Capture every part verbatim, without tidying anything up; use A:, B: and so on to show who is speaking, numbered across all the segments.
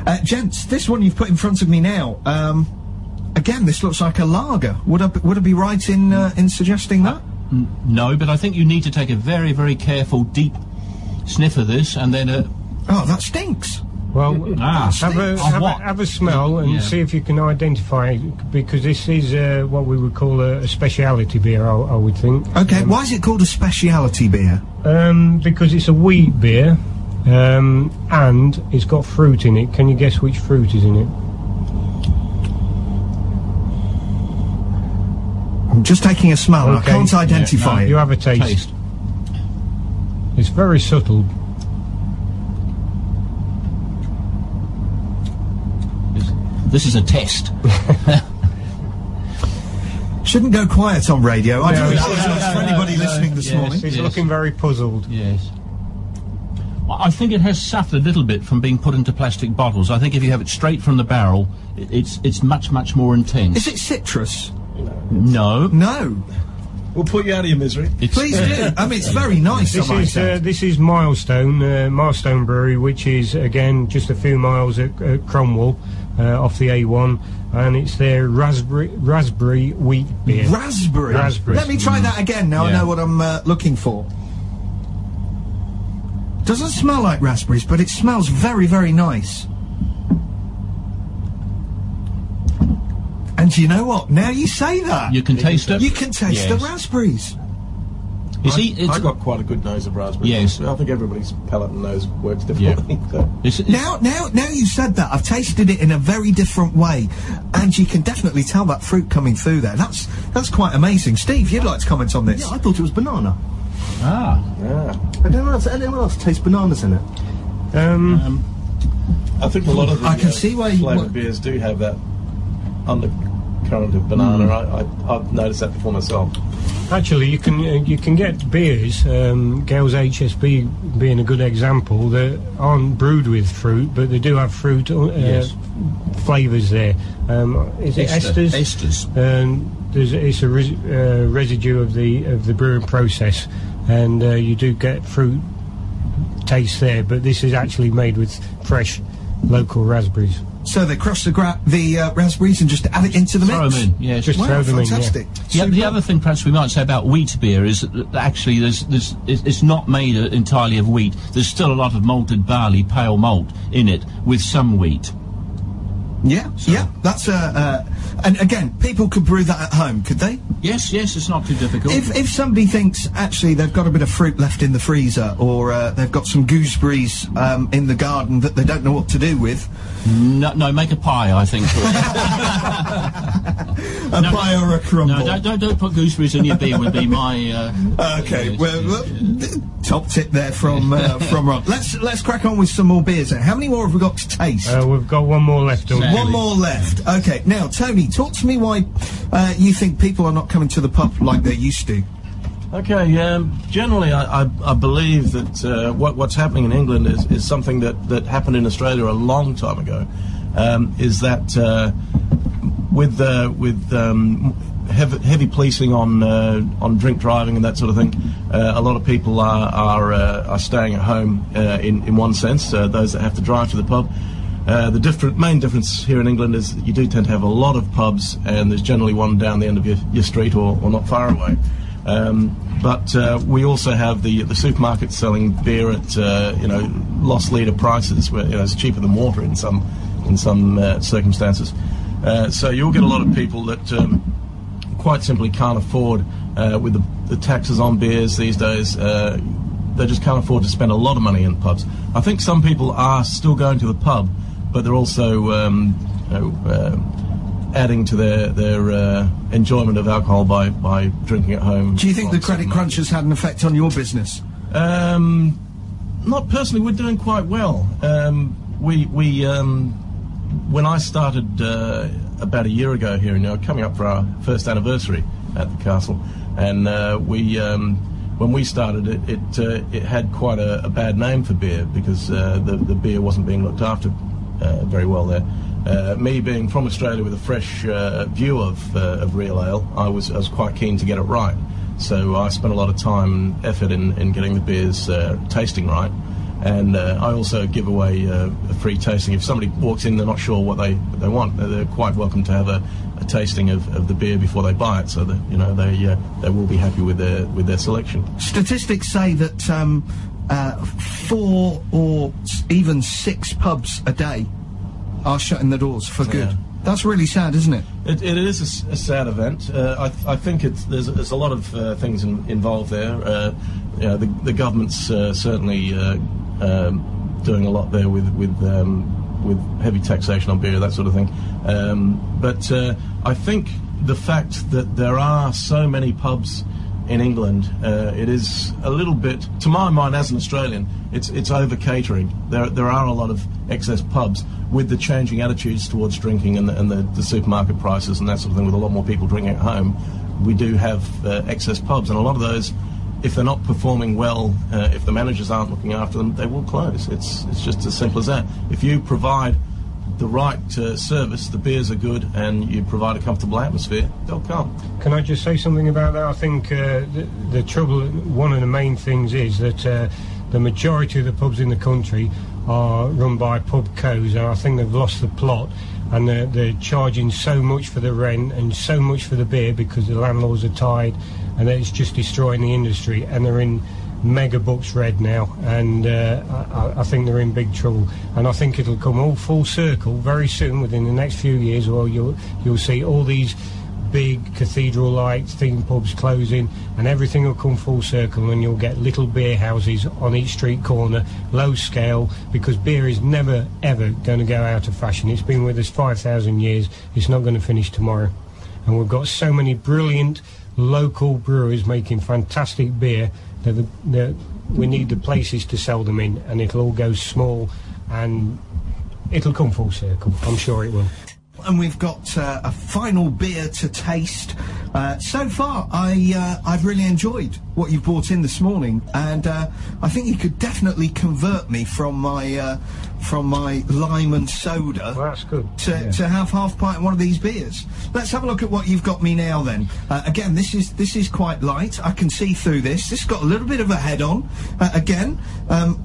A: Uh, gents, this one you've put in front of me now, um, again, this looks like a lager. Would I, would I be right in, uh, in suggesting that?
B: Uh, no, but I think you need to take a very, very careful, deep sniff of this, and then... Uh,
A: oh, that stinks.
C: Well,
B: ah,
C: have, a, have, a, have a smell and
B: yeah.
C: see if you can identify, because this is uh, what we would call a, a speciality beer, I, I would think.
A: Okay,
C: um,
A: why is it called a speciality beer?
C: Um, because it's a wheat beer, um, and it's got fruit in it. Can you guess which fruit is in it?
A: I'm just taking a smell. Okay. I can't identify
C: yeah, no,
A: it.
C: You have a taste.
B: taste.
C: It's very subtle.
B: This is a test.
A: Shouldn't go quiet on radio. I
C: No,
A: do
C: no,
A: apologise
C: no,
A: for
C: no,
A: anybody
C: no,
A: listening this
B: yes.
A: morning.
C: He's
B: Yes.
C: looking very puzzled.
B: Yes. Well, I think it has suffered a little bit from being put into plastic bottles. I think if you have it straight from the barrel, it, it's it's much, much more intense.
A: Is it citrus?
B: No.
A: No.
D: We'll put you out of your misery.
B: It's,
A: Please do. I mean, it's very nice.
C: This
A: I might
C: is
A: say.
C: uh, this is Milestone, uh, Milestone Brewery, which is again just a few miles at, at Cromwell, uh, off the A one, and it's their raspberry raspberry wheat beer.
A: Raspberry.
C: Raspberry.
A: Let me try that again. Now I
B: Yeah.
A: know what I'm uh, looking for. Doesn't smell like raspberries, but it smells very, very nice. And you know what? Now you say that,
B: You can taste it.
A: you can taste
B: Yes.
A: the raspberries.
B: You see,
D: I,
B: it's,
D: I got quite a good nose of raspberries.
B: Yes.
D: I think everybody's palate and nose works differently. So.
B: it's, it's,
A: Now, now, now you said that, I've tasted it in a very different way, and you can definitely tell that fruit coming through there. That's that's quite amazing. Steve, you'd like to comment on this?
E: Yeah, I thought it was banana.
B: ah.
D: Yeah.
E: Anyone else, anyone else taste bananas in it?
C: Um,
B: Um,
D: I think a lot of the
A: I can
D: uh,
A: see why you-
D: flavoured
A: what-
D: beers do have that undercurrent of banana.
A: Mm.
D: I, I, I've noticed that before myself.
C: Actually, you can uh, you can get beers, um, Gales H S B being a good example, that aren't brewed with fruit, but they do have fruit uh,
B: Yes.
C: flavours there. Um, is it
B: Ester-
C: esters?
B: esters.
C: Um, there's, it's a res- uh, residue of the of the brewing process, and uh, you do get fruit taste there. But this is actually made with fresh, local raspberries.
A: So they crush the gra- the uh, raspberries and just add it into the
B: throw
A: mix.
B: them in. Yes.
C: Just
A: Wow,
C: throw them in, yeah.
A: fantastic.
B: The, the
A: Super.
B: other thing perhaps we might say about wheat beer is that actually there's, there's, it's it's not made uh, entirely of wheat. There's still a lot of malted barley, pale malt, in it, with some wheat.
A: Yeah, yeah, that's uh, uh, and again, people could brew that at home, could they?
B: Yes, yes, it's not too difficult.
A: If if somebody thinks actually they've got a bit of fruit left in the freezer, or uh, they've got some gooseberries um, in the garden that they don't know what to do with,
B: no, no, make a pie, I think.
A: a
B: No,
A: pie or a crumble.
B: no, don't, don't, don't put gooseberries in your beer would be my... Uh,
A: Okay,
B: yes,
A: well,
B: yes,
A: well,
B: yes.
A: top tip there from uh, from Ron. Let's let's crack on with some more beers. Then. How many more have we got to taste?
C: Uh, we've got one more left.
B: Sadly.
A: One more left. Okay, now Tony, talk to me why uh, you think people are not coming to the pub like they used to.
D: Okay, um, generally I, I, I believe that uh, what, what's happening in England is, is something that, that happened in Australia a long time ago, um, is that uh, with, uh, with um, heavy, heavy policing on, uh, on drink driving and that sort of thing, uh, a lot of people are, are, uh, are staying at home uh, in, in one sense, uh, those that have to drive to the pub. Uh, the different, main difference here in England is that you do tend to have a lot of pubs, and there's generally one down the end of your, your street or, or not far away. Um, but uh, we also have the the supermarkets selling beer at uh, you know loss leader prices, where you know it's cheaper than water in some in some uh, circumstances. Uh, so you'll get a lot of people that um, quite simply can't afford uh, with the, the taxes on beers these days. Uh, they just can't afford to spend a lot of money in pubs. I think some people are still going to the pub, but they're also um, you know, uh, adding to their their uh, enjoyment of alcohol by, by drinking at home.
A: Do you think the
D: Lots
A: credit
D: of
A: crunch has had an effect on your business?
D: Um, not personally. We're doing quite well. Um, we we um, when I started uh, about a year ago here, you know, coming up for our first anniversary at the castle, and uh, we um, when we started it, it uh, it had quite a, a bad name for beer because uh, the the beer wasn't being looked after uh, very well there. Uh, me being from Australia with a fresh uh, view of, uh, of real ale, I was, I was quite keen to get it right. So I spent a lot of time and effort in, in getting the beers uh, tasting right. And uh, I also give away uh, a free tasting. If somebody walks in, they're not sure what they what they want, they're quite welcome to have a, a tasting of, of the beer before they buy it, so that you know they uh, they will be happy with their with their selection.
A: Statistics say that um, uh, four or s- even six pubs a day are shutting the doors for good.
D: Yeah.
A: That's really sad, isn't it?
D: It, it is a s- a, sad event. Uh, I, th- I think it's, there's, there's a lot of uh, things in, involved there. Uh, you know, the, the government's uh, certainly uh, um, doing a lot there with with um, with heavy taxation on beer, that sort of thing. Um, but uh, I think the fact that there are so many pubs in England, uh, it is a little bit, to my mind as an Australian, it's it's over catering. There there are a lot of excess pubs with the changing attitudes towards drinking and the, and the, the supermarket prices and that sort of thing, with a lot more people drinking at home. We do have uh, excess pubs, and a lot of those, if they're not performing well, uh, if the managers aren't looking after them, they will close. It's it's just as simple as that. If you provide the right uh, service, the beers are good, and you provide a comfortable atmosphere, they'll come.
C: Can I just say something about that? I think uh, the, the trouble, one of the main things is that uh, the majority of the pubs in the country are run by pub co's, and I think they've lost the plot, and they're, they're charging so much for the rent and so much for the beer because the landlords are tied, and it's just destroying the industry, and they're in mega books red now, and uh, I, I think they're in big trouble, and I think it'll come all full circle very soon, within the next few years, or you'll you'll see all these big cathedral-like theme pubs closing, and everything will come full circle, and you'll get little beer houses on each street corner, low scale, because beer is never ever going to go out of fashion. It's been with us five thousand years. It's not going to finish tomorrow, and we've got so many brilliant local brewers making fantastic beer that, the, that we need the places to sell them in, and it'll all go small, and it'll come full circle. I'm sure it will.
A: And we've got uh, a final beer to taste. Uh, so far, I uh, I've really enjoyed what you've brought in this morning, and uh, I think you could definitely convert me from my uh, from my lime and soda.
C: Well, that's good.
A: To,
C: Yeah.
A: to have half pint of one of these beers. Let's have a look at what you've got me now. Then uh, again, this is this is quite light. I can see through this. This has got a little bit of a head on. Uh, again. Um,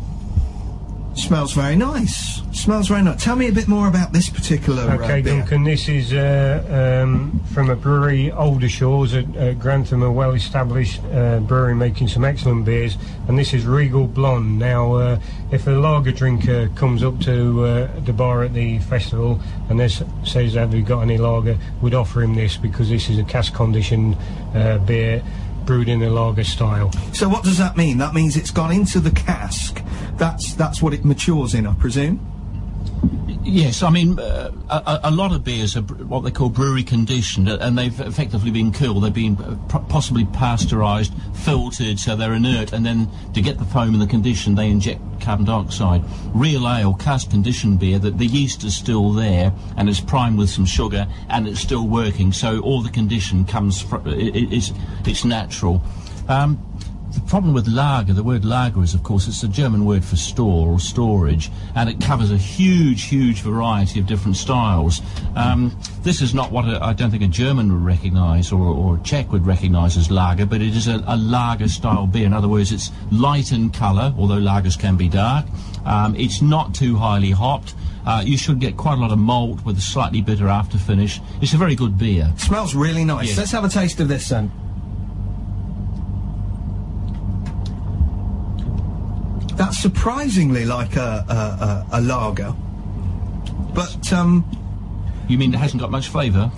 A: Smells very nice. Smells very nice. Tell me a bit more about this particular
C: Okay,
A: uh, beer.
C: Duncan, this is uh, um, from a brewery, Aldershaw's at, at Grantham, a well-established uh, brewery making some excellent beers, and this is Regal Blonde. Now, uh, if a lager drinker comes up to uh, the bar at the festival and this says, have you got any lager, we'd offer him this, because this is a cask-conditioned uh, beer brewed in the lager style.
A: So what does that mean? That means it's gone into the cask. That's that's what it matures in, I presume.
B: Yes, I mean, uh, a, a lot of beers are br- what they call brewery conditioned, uh, and they've effectively been cooled. They've been uh, p- possibly pasteurised, filtered, so they're inert, and then to get the foam and the condition, they inject carbon dioxide. Real ale, cask conditioned beer, that the yeast is still there, and it's primed with some sugar, and it's still working, so all the condition comes, fr- it, it, it's, it's natural. Um, The problem with lager, the word lager is, of course, it's a German word for store or storage, and it covers a huge, huge variety of different styles. Um, this is not what a, I don't think a German would recognise, or, or a Czech would recognise as lager, but it is a, a lager-style beer. In other words, it's light in colour, although lagers can be dark. Um, it's not too highly hopped. Uh, you should get quite a lot of malt with a slightly bitter after finish. It's a very good beer.
A: Smells really nice.
B: Yes.
A: Let's have a taste of this then. That's surprisingly like a, a, a, a lager, but um,
B: You mean it hasn't got much flavour?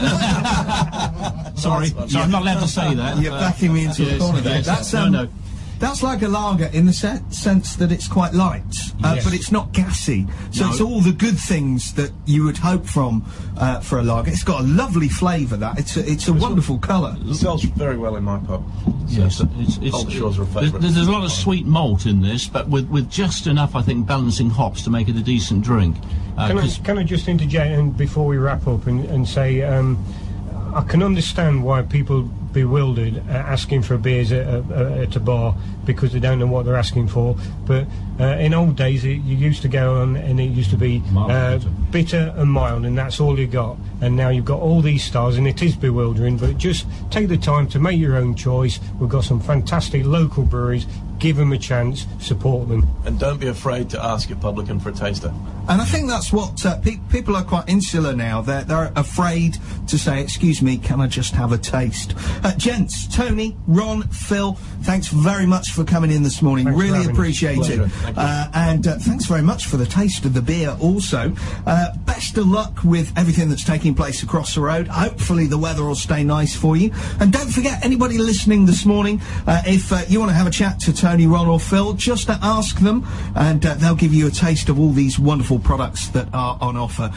B: Sorry, so I'm not allowed to say that.
A: you're
B: uh,
A: backing me into
B: yes,
A: a corner there.
B: yes.
A: That's
B: No,
A: um,
B: no.
A: That's like a lager in the se- sense that it's quite light, uh,
B: Yes.
A: but it's not gassy. So
B: No.
A: it's all the good things that you would hope from uh, for a lager. It's got a lovely flavour. That it's a, it's a wonderful colour.
D: It sells very well in my pub.
B: Yes, it's, it's,
D: Aldershaw's are a
B: there's,
D: favourite.
B: there's a lot of sweet malt in this, but with, with just enough, I think, balancing hops to make it a decent drink. Uh,
C: Can I,
B: 'cause-
C: can I just interject and before we wrap up and, and say um, I can understand why people bewildered uh, asking for beers at a, at a bar because they don't know what they're asking for. But uh, in old days, it, you used to go on and it used to be
B: Mild,
C: uh,
B: bitter.
C: bitter and mild, and that's all you got. And now you've got all these styles, and it is bewildering. But just take the time to make your own choice. We've got some fantastic local breweries. give them a chance, support them.
D: And don't be afraid to ask your publican for a taster.
A: And I think that's what uh, pe- people are quite insular now. They're, they're afraid to say, excuse me, can I just have a taste? Uh, gents, Tony, Ron, Phil, thanks very much for coming in this morning.
C: Thanks for
A: really
C: having us.
A: appreciate it.
D: Pleasure. Thank you.
A: Uh, and uh, thanks very much for the taste of the beer also. Uh, best of luck with everything that's taking place across the road. Hopefully the weather will stay nice for you. And don't forget, anybody listening this morning, uh, if uh, you want to have a chat to Tony, Ron or Phil, just to ask them, and uh, they'll give you a taste of all these wonderful products that are on offer.